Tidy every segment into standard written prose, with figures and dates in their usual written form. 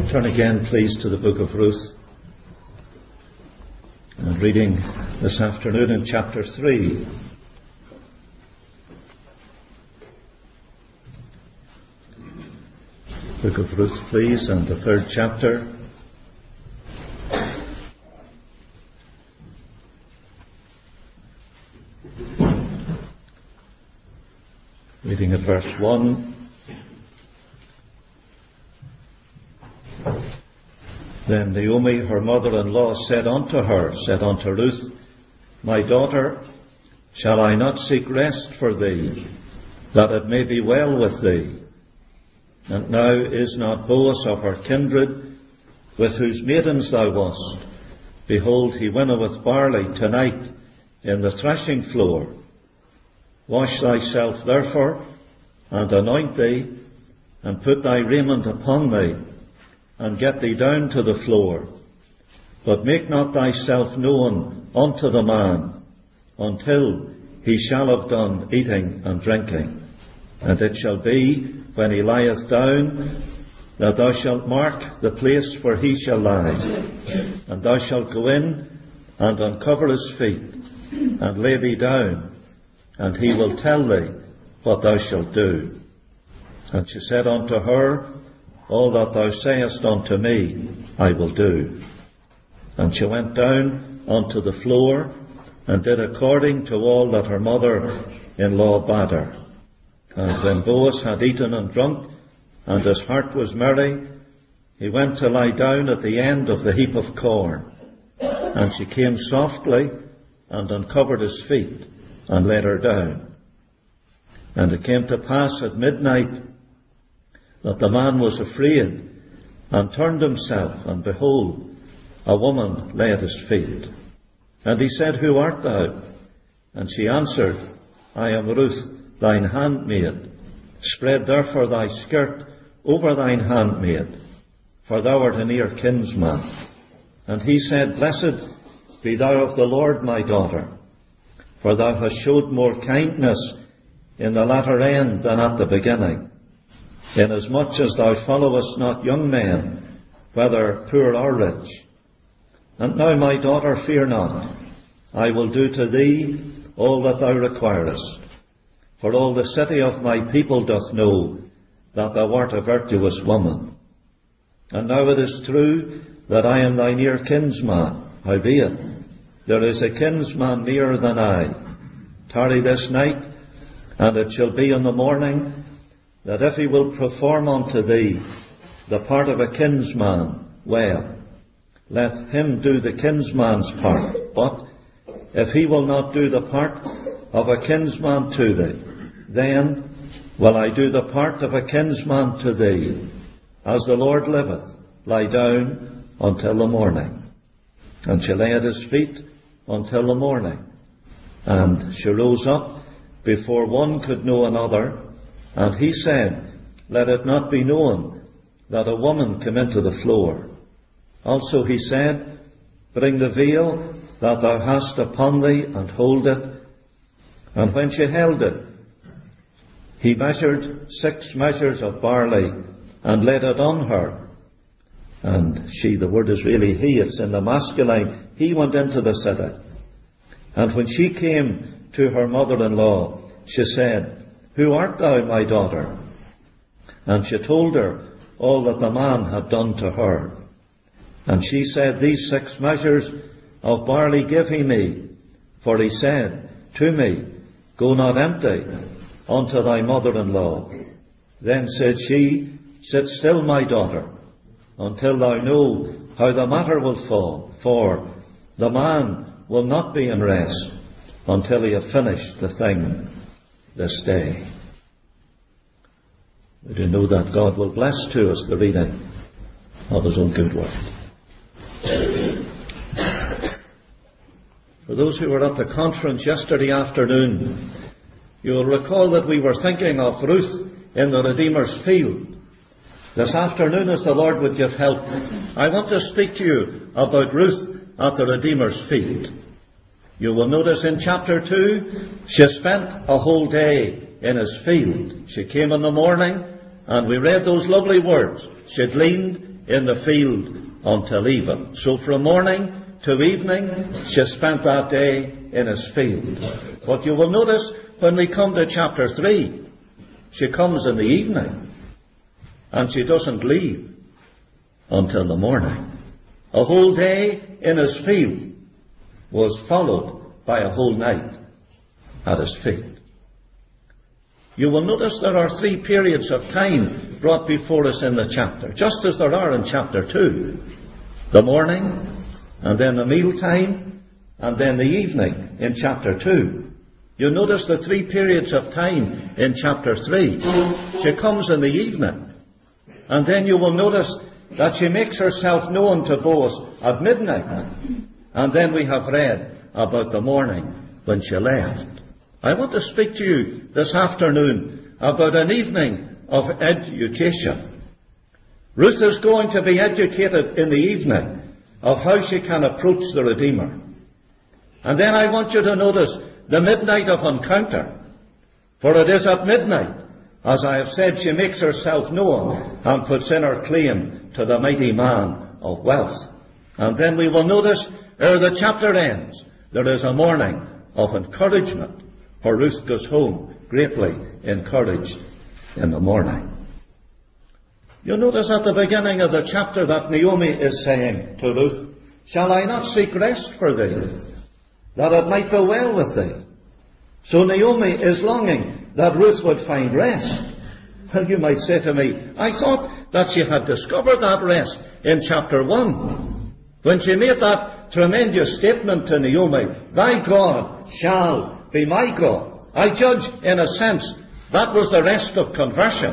Turn again, please, to the book of Ruth. And reading this afternoon in chapter 3. Book of Ruth, please, and the 3rd chapter. Reading at verse 1. Then Naomi, her mother-in-law, said unto Ruth, My daughter, shall I not seek rest for thee, that it may be well with thee? And now is not Boaz of her kindred, with whose maidens thou wast? Behold, he winnoweth barley tonight in the threshing floor. Wash thyself therefore, and anoint thee, and put thy raiment upon thee, and get thee down to the floor. But make not thyself known unto the man, until he shall have done eating and drinking. And it shall be, when he lieth down, that thou shalt mark the place where he shall lie. And thou shalt go in, and uncover his feet, and lay thee down, and he will tell thee what thou shalt do. And she said unto her, All that thou sayest unto me, I will do. And she went down unto the floor, and did according to all that her mother-in-law bade her. And when Boaz had eaten and drunk, and his heart was merry, he went to lie down at the end of the heap of corn. And she came softly, and uncovered his feet, and laid her down. And it came to pass at midnight, that the man was afraid, and turned himself, and behold, a woman lay at his feet. And he said, Who art thou? And she answered, I am Ruth, thine handmaid. Spread therefore thy skirt over thine handmaid, for thou art a near kinsman. And he said, Blessed be thou of the Lord, my daughter, for thou hast showed more kindness in the latter end than at the beginning, inasmuch as thou followest not young men, whether poor or rich. And now, my daughter, fear not. I will do to thee all that thou requirest. For all the city of my people doth know that thou art a virtuous woman. And now it is true that I am thy near kinsman. Howbeit, there is a kinsman nearer than I. Tarry this night, and it shall be in the morning, that if he will perform unto thee the part of a kinsman, well, let him do the kinsman's part. But if he will not do the part of a kinsman to thee, then will I do the part of a kinsman to thee. As the Lord liveth, lie down until the morning. And she lay at his feet until the morning. And she rose up before one could know another. And he said, Let it not be known that a woman came into the floor. Also he said, Bring the veil that thou hast upon thee, and hold it. And when she held it, he measured 6 measures of barley, and laid it on her. And she, the word is really he, it's in the masculine, he went into the city. And when she came to her mother-in-law, she said, Who art thou, my daughter? And she told her all that the man had done to her. And she said, These 6 measures of barley give he me. For he said to me, Go not empty unto thy mother-in-law. Then said she, Sit still, my daughter, until thou know how the matter will fall. For the man will not be in rest until he have finished the thing this day. We do know that God will bless to us the reading of his own good word. For those who were at the conference yesterday afternoon, you will recall that we were thinking of Ruth in the Redeemer's field. This afternoon, as the Lord would give help, I want to speak to you about Ruth at the Redeemer's feet. You will notice in chapter 2, she spent a whole day in his field. She came in the morning, and we read those lovely words. She gleaned in the field until even. So from morning to evening, she spent that day in his field. But you will notice when we come to chapter 3, she comes in the evening, and she doesn't leave until the morning. A whole day in his field was followed by a whole night at his feet. You will notice there are 3 periods of time brought before us in the chapter, just as there are in chapter 2. The morning, and then the mealtime, and then the evening in chapter 2. You notice the 3 periods of time in chapter 3. She comes in the evening, and then you will notice that she makes herself known to Boaz at midnight. And then we have read about the morning when she left. I want to speak to you this afternoon about an evening of education. Ruth is going to be educated in the evening of how she can approach the Redeemer. And then I want you to notice the midnight of encounter. For it is at midnight, as I have said, she makes herself known and puts in her claim to the mighty man of wealth. And then we will notice, ere the chapter ends, there is a morning of encouragement. For Ruth goes home greatly encouraged in the morning. You'll notice at the beginning of the chapter that Naomi is saying to Ruth, "Shall I not seek rest for thee, that it might go well with thee?" So Naomi is longing that Ruth would find rest. Well, you might say to me, I thought that she had discovered that rest in chapter 1, when she made that tremendous statement to Naomi, "Thy God shall be my God." I judge, in a sense, that was the rest of conversion.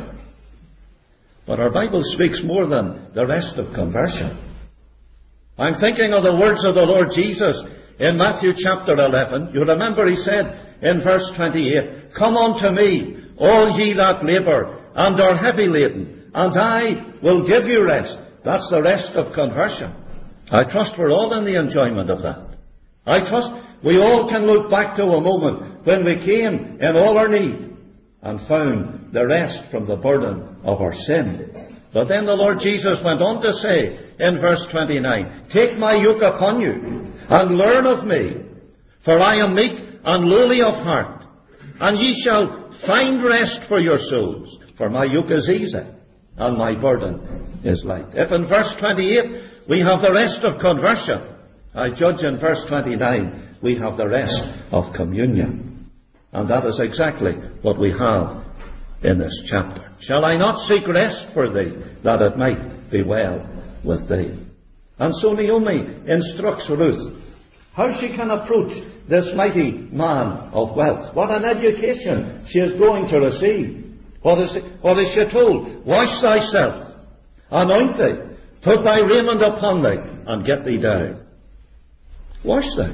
But our Bible speaks more than the rest of conversion. I'm thinking of the words of the Lord Jesus in Matthew chapter 11. You remember he said in verse 28, "Come unto me, all ye that labour and are heavy laden, and I will give you rest." That's the rest of conversion. I trust we're all in the enjoyment of that. I trust we all can look back to a moment when we came in all our need and found the rest from the burden of our sin. But then the Lord Jesus went on to say in verse 29, "Take my yoke upon you and learn of me, for I am meek and lowly of heart, and ye shall find rest for your souls. For my yoke is easy and my burden is light." If in verse 28 we have the rest of conversion, I judge in verse 29 we have the rest of communion. And that is exactly what we have in this chapter. "Shall I not seek rest for thee, that it might be well with thee?" And so Naomi instructs Ruth how she can approach this mighty man of wealth. What an education she is going to receive. What is she told? "Wash thyself, anoint thee, put thy raiment upon thee, and get thee down." Wash thee.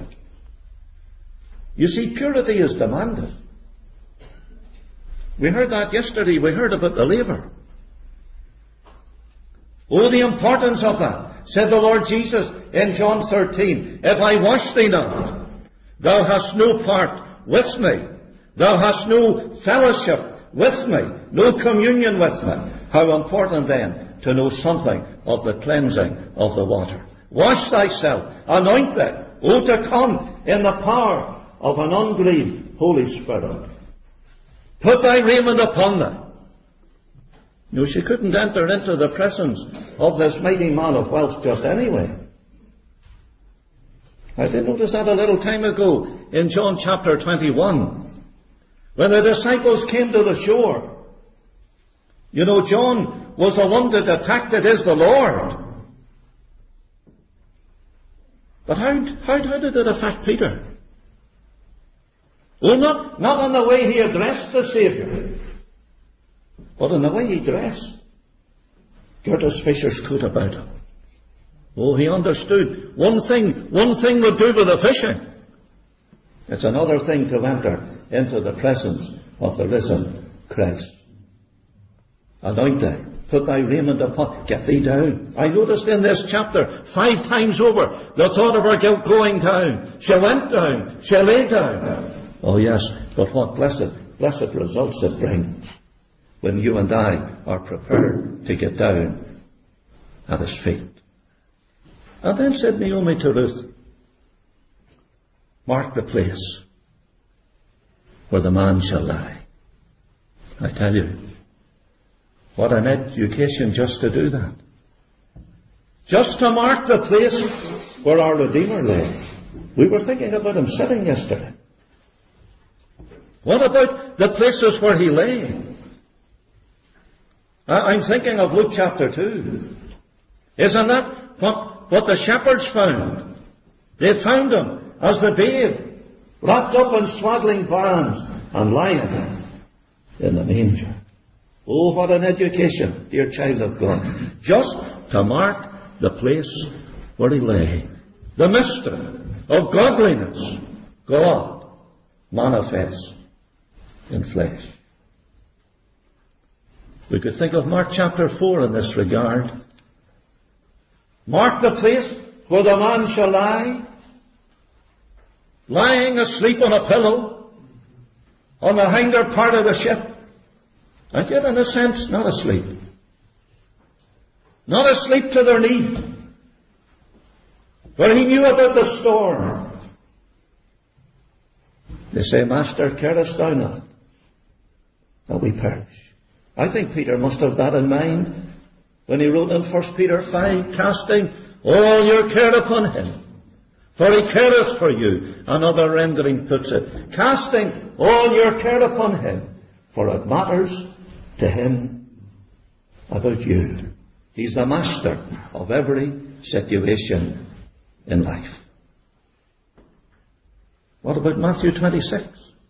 You see, purity is demanded. We heard that yesterday. We heard about the laver. Oh, the importance of that. Said the Lord Jesus in John 13, "If I wash thee not, thou hast no part with me. Thou hast no fellowship with me, no communion with me." How important then to know something of the cleansing of the water. Wash thyself, anoint thee, oh, to come in the power of an ungrieved Holy Spirit. Put thy raiment upon thee. No, she couldn't enter into the presence of this mighty man of wealth just anyway. I did notice that a little time ago in John chapter 21, when the disciples came to the shore. You know, John was the one that attacked it is the Lord. But how did it affect Peter? Well, not in the way he addressed the Saviour, but in the way he dressed. Girt his fisher's coat about him. Oh, he understood one thing would do with the fishing. It's another thing to enter into the presence of the risen Christ. Anoint thee, put thy raiment upon, get thee down. I noticed in this chapter 5 times over the thought of her going down. She went down, she lay down. Oh yes, but what blessed results it brings when you and I are prepared to get down at his feet. And then said Naomi to Ruth, mark the place where the man shall lie. I tell you, what an education just to do that. Just to mark the place where our Redeemer lay. We were thinking about him sitting yesterday. What about the places where he lay? I'm thinking of Luke chapter 2. Isn't that what the shepherds found? They found him as the babe, wrapped up in swaddling bands and lying in the manger. Oh, what an education, dear child of God. Just to mark the place where he lay. The mystery of godliness, God manifest in flesh. We could think of Mark chapter 4 in this regard. Mark the place where the man shall lie, lying asleep on a pillow on the hinder part of the ship, and yet in a sense not asleep. Not asleep to their need. For he knew about the storm. They say, Master, carest thou not that we perish? I think Peter must have that in mind when he wrote in 1 Peter 5, casting all your care upon him, for he careth for you. Another rendering puts it, casting all your care upon him, for it matters to him about you. He's the master of every situation in life. What about Matthew 26?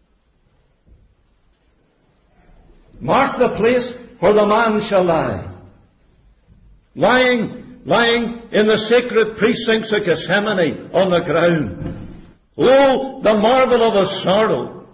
Mark the place where the man shall lie. Lying in the sacred precincts of Gethsemane on the ground. Oh, the marvel of his sorrow.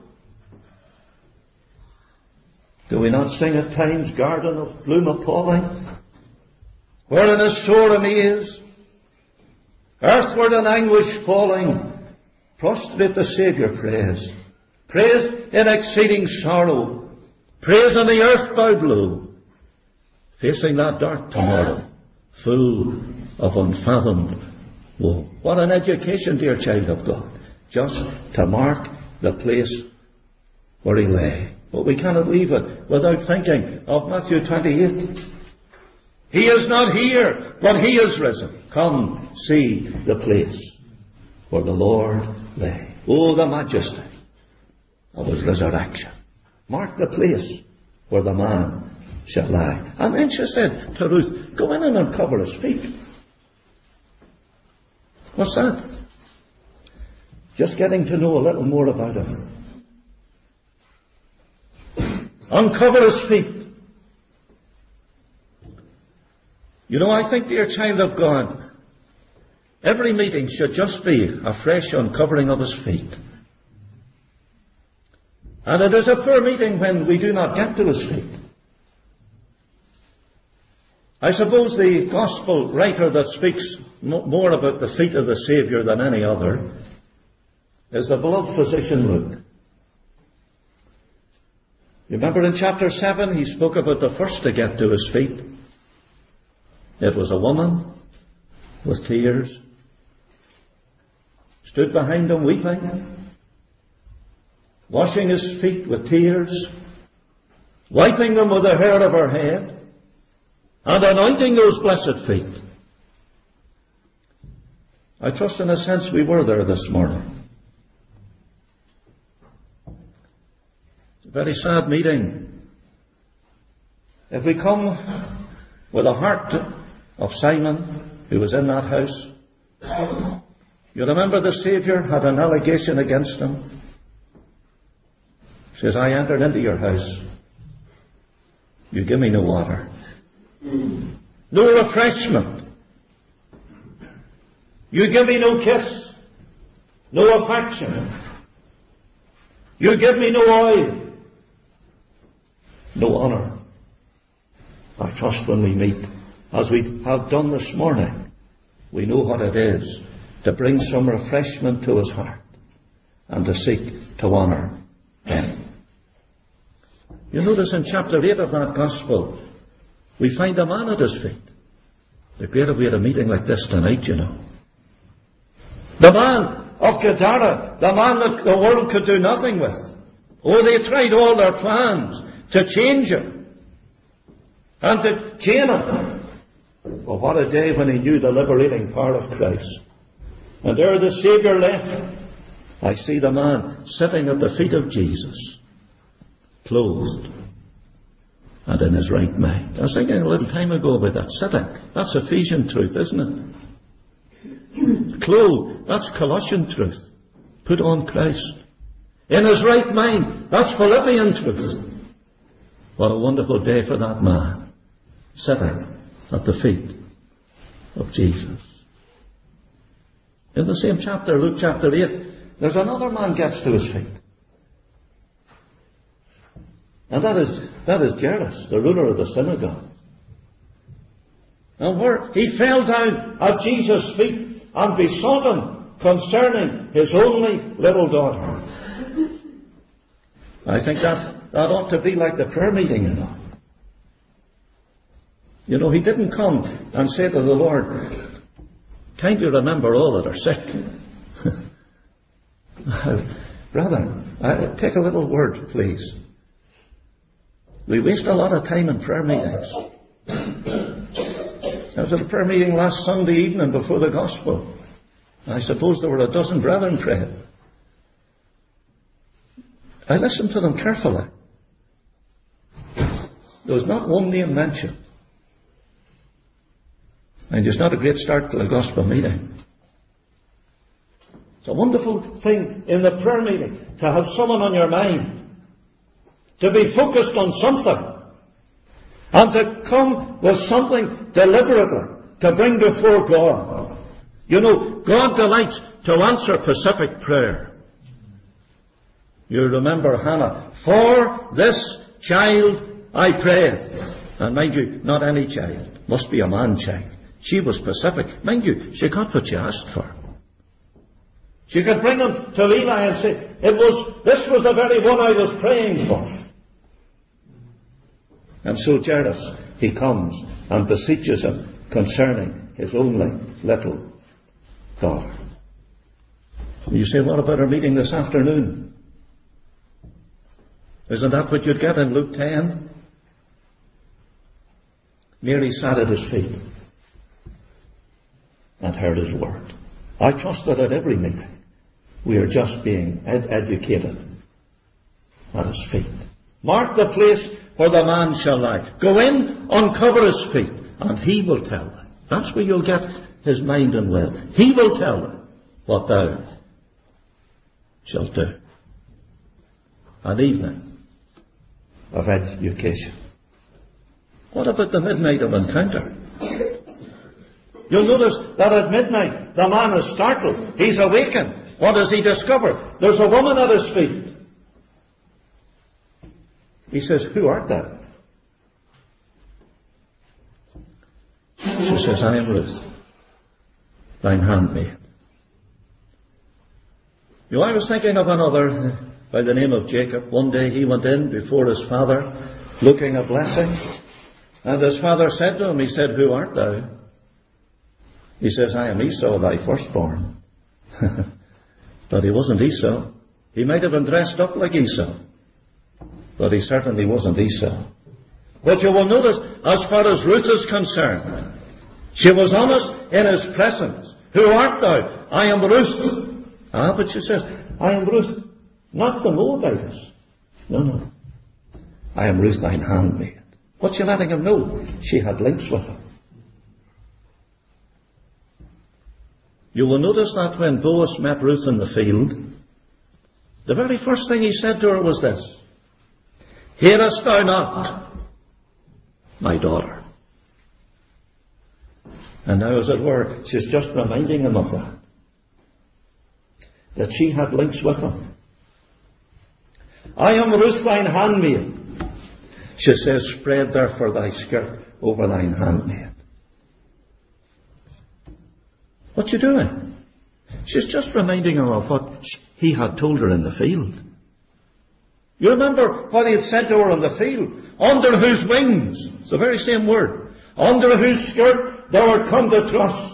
Do we not sing at times, Garden of Gloom appalling? Where in his sore amaze, earthward in anguish falling, prostrate the Saviour prays. Prays in exceeding sorrow. Prays in the earth bowed low. Facing that dark tomorrow, full of unfathomed woe. What an education, dear child of God. Just to mark the place where he lay. But we cannot leave it without thinking of Matthew 28. He is not here, but he is risen. Come, see the place where the Lord lay. Oh, the majesty of his resurrection. Mark the place where the man shall lie. And then she said to Ruth, go in and uncover his feet. What's that? Just getting to know a little more about him. Uncover his feet. You know, I think, dear child of God, every meeting should just be a fresh uncovering of his feet. And it is a poor meeting when we do not get to his feet. I suppose the gospel writer that speaks more about the feet of the Saviour than any other is the beloved physician Luke. You remember in chapter 7 he spoke about the first to get to his feet. It was a woman with tears, stood behind him weeping, washing his feet with tears, wiping them with the hair of her head, and anointing those blessed feet. I trust in a sense we were there this morning. It's a very sad meeting. If we come with the heart of Simon, who was in that house, you remember the Saviour had an allegation against him. He says, I entered into your house. You give me no water. No refreshment. You give me no kiss. No affection. You give me no oil. No honour. I trust when we meet, as we have done this morning, we know what it is to bring some refreshment to his heart and to seek to honour him. You notice in chapter 8 of that gospel, we find a man at his feet. The greater we had a meeting like this tonight, you know. The man of Gadara, the man that the world could do nothing with. Oh, they tried all their plans to change him and to chain him. But what a day when he knew the liberating power of Christ. And there the Saviour left. I see the man sitting at the feet of Jesus, clothed and in his right mind. I was thinking a little time ago about that sitting. That's Ephesian truth, isn't it? Clothed, that's Colossian truth. Put on Christ. In his right mind, that's Philippian truth. What a wonderful day for that man, sitting at the feet of Jesus. In the same chapter, Luke chapter 8, there's another man gets to his feet. And that is Jairus, the ruler of the synagogue. And where he fell down at Jesus' feet and besought him concerning his only little daughter. I think that ought to be like the prayer meeting, you know. You know, he didn't come and say to the Lord, kindly remember all that are sick. Brother, take a little word, please. We waste a lot of time in prayer meetings. I was at a prayer meeting last Sunday evening before the gospel. I suppose there were a dozen brethren praying. I listened to them carefully. There was not one name mentioned. And it's not a great start to the gospel meeting. It's a wonderful thing in the prayer meeting to have someone on your mind, to be focused on something, and to come with something deliberately to bring before God. You know, God delights to answer pacific prayer. You remember Hannah, for this child I prayed. And mind you, not any child, must be a man-child. She was specific. Mind you, she got what she asked for. She could bring him to Eli and say, this was the very one I was praying for. And so Jairus, he comes and beseeches him concerning his only little daughter. You say, what about our meeting this afternoon? Isn't that what you'd get in Luke 10? Mary sat at his feet and heard his word. I trust that at every meeting we are just being educated at his feet. Mark the place where the man shall lie. Go in, uncover his feet, and he will tell thee. That's where you'll get his mind and will. He will tell thee what thou shalt do. An evening of education. What about the midnight of encounter? You'll notice that at midnight the man is startled. He's awakened. What does he discover? There's a woman at his feet. He says, who art thou? She says, I am Ruth, thine handmaid. You know, I was thinking of another by the name of Jacob. One day he went in before his father looking a blessing. And his father said to him, he said, who art thou? He says, I am Esau, thy firstborn. But he wasn't Esau. He might have been dressed up like Esau, but he certainly wasn't Esau. But you will notice, as far as Ruth is concerned, she was honest in his presence. Who art thou? I am Ruth. But she says, I am Ruth, not the Moabitess. No. I am Ruth, thine handmaid. What's she letting him know? She had links with him. You will notice that when Boaz met Ruth in the field, the very first thing he said to her was this: hearest thou not, my daughter? And now, as it were, she's just reminding him of that she had links with him. I am Ruth, thine handmaid. She says, spread therefore thy skirt over thine handmaid. What you doing? She's just reminding him of what he had told her in the field. You remember what he had said to her in the field? Under whose wings? It's the very same word. under whose skirt thou art come to trust.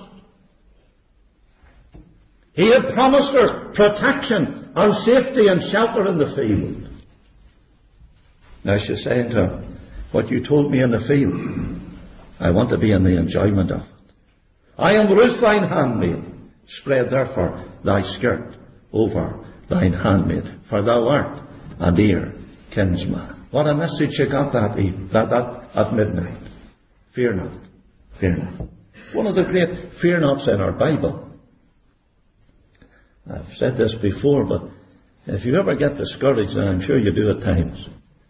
He had promised her protection and safety and shelter in the field. Now she's saying to him, what you told me in the field, I want to be in the enjoyment of it. I am Ruth thine handmaid. Spread therefore thy skirt over thine handmaid, for thou art a dear kinsman. What a message she got that at midnight. Fear not. Fear not. One of the great fear nots in our Bible. I've said this before, but if you ever get discouraged, and I'm sure you do at times,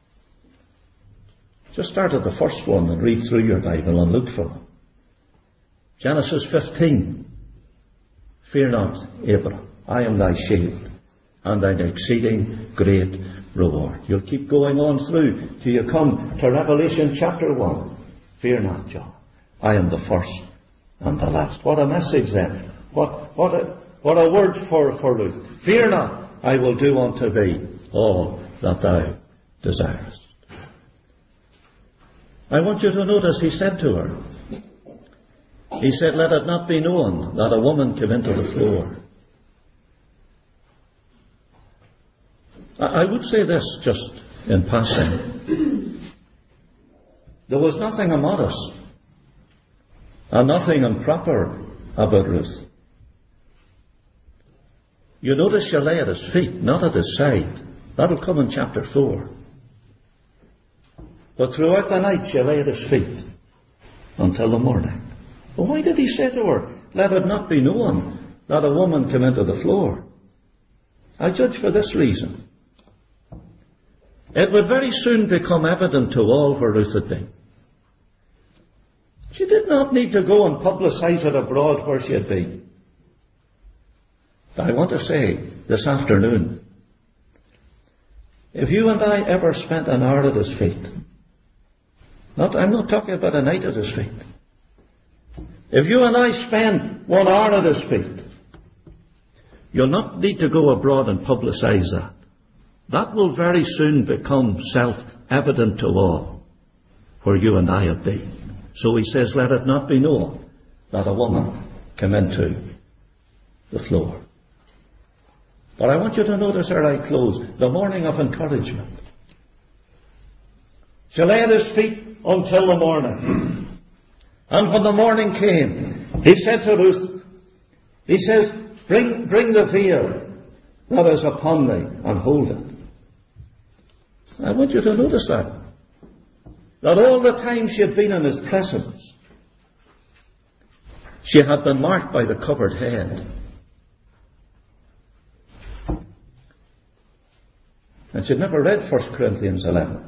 just start at the first one and read through your Bible and look for them. Genesis 15. Fear not, Abram, I am thy shield and thine exceeding great reward. You'll keep going on through till you come to Revelation chapter 1. Fear not, John, I am the first and the last. What a message then. What a word for Ruth. Fear not, I will do unto thee all that thou desirest. I want you to notice he said to her, he said, let it not be known that a woman came into the floor. I would say this just in passing. There was nothing immodest and nothing improper about Ruth. You notice she lay at his feet, not at his side. That'll come in chapter 4. But throughout the night she lay at his feet until the morning. Well, why did he say to her, let it not be known that a woman came into the floor? I judge for this reason. It would very soon become evident to all where Ruth had been. She did not need to go and publicize it abroad where she had been. I want to say this afternoon, if you and I ever spent an hour at his feet, I'm not talking about a night at his feet. If you and I spend 1 hour at his feet, you'll not need to go abroad and publicize that. That will very soon become self-evident to all where you and I have been. So he says, let it not be known that a woman came into the floor. But I want you to notice ere I close, the morning of encouragement. She lay at his feet until the morning. And when the morning came, he said to Ruth, he says, bring the veil that is upon thee and hold it. I want you to notice that all the time she had been in his presence, she had been marked by the covered head. And she'd never read 1 Corinthians 11,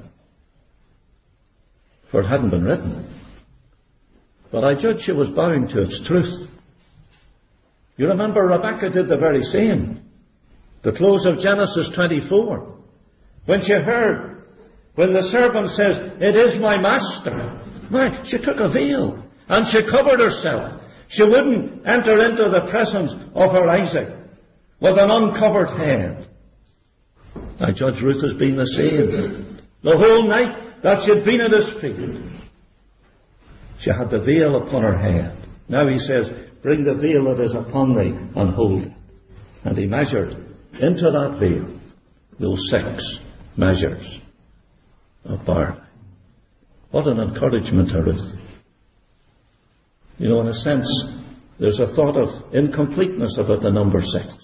for it hadn't been written. But I judge she was bowing to its truth. You remember Rebecca did the very same. The close of Genesis 24. When she heard, when the servant says, it is my master, she took a veil and she covered herself. She wouldn't enter into the presence of her Isaac with an uncovered head. I judge Ruth has been the same. The whole night that she had been at his feet, she had the veil upon her head. Now he says, bring the veil that is upon thee and hold it. And he measured into that veil those 6 measures of barley. What an encouragement to Ruth. You know, in a sense, there's a thought of incompleteness about the number 6.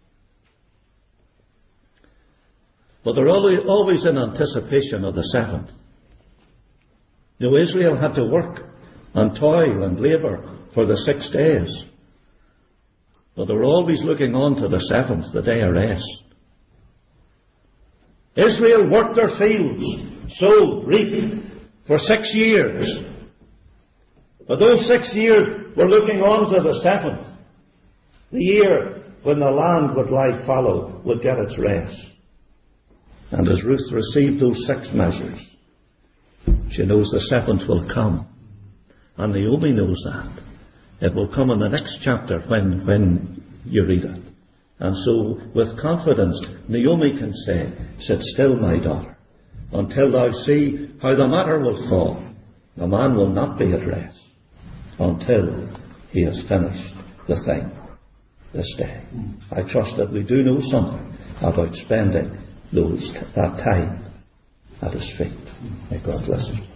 But they're always in anticipation of the 7th. You know, Israel had to work and toil and labour for the 6 days. But they were always looking on to the 7th, the day of rest. Israel worked their fields, sowed, reaped, for 6 years. But those 6 years were looking on to the 7th, the year when the land would lie fallow, would get its rest. And as Ruth received those 6 measures, she knows the 7th will come. And Naomi knows that. It will come in the next chapter when you read it. And so, with confidence, Naomi can say, sit still, my daughter, until thou see how the matter will fall, A man will not be at rest until he has finished the thing this day. I trust that we do know something about spending that time at his feet. May God bless us.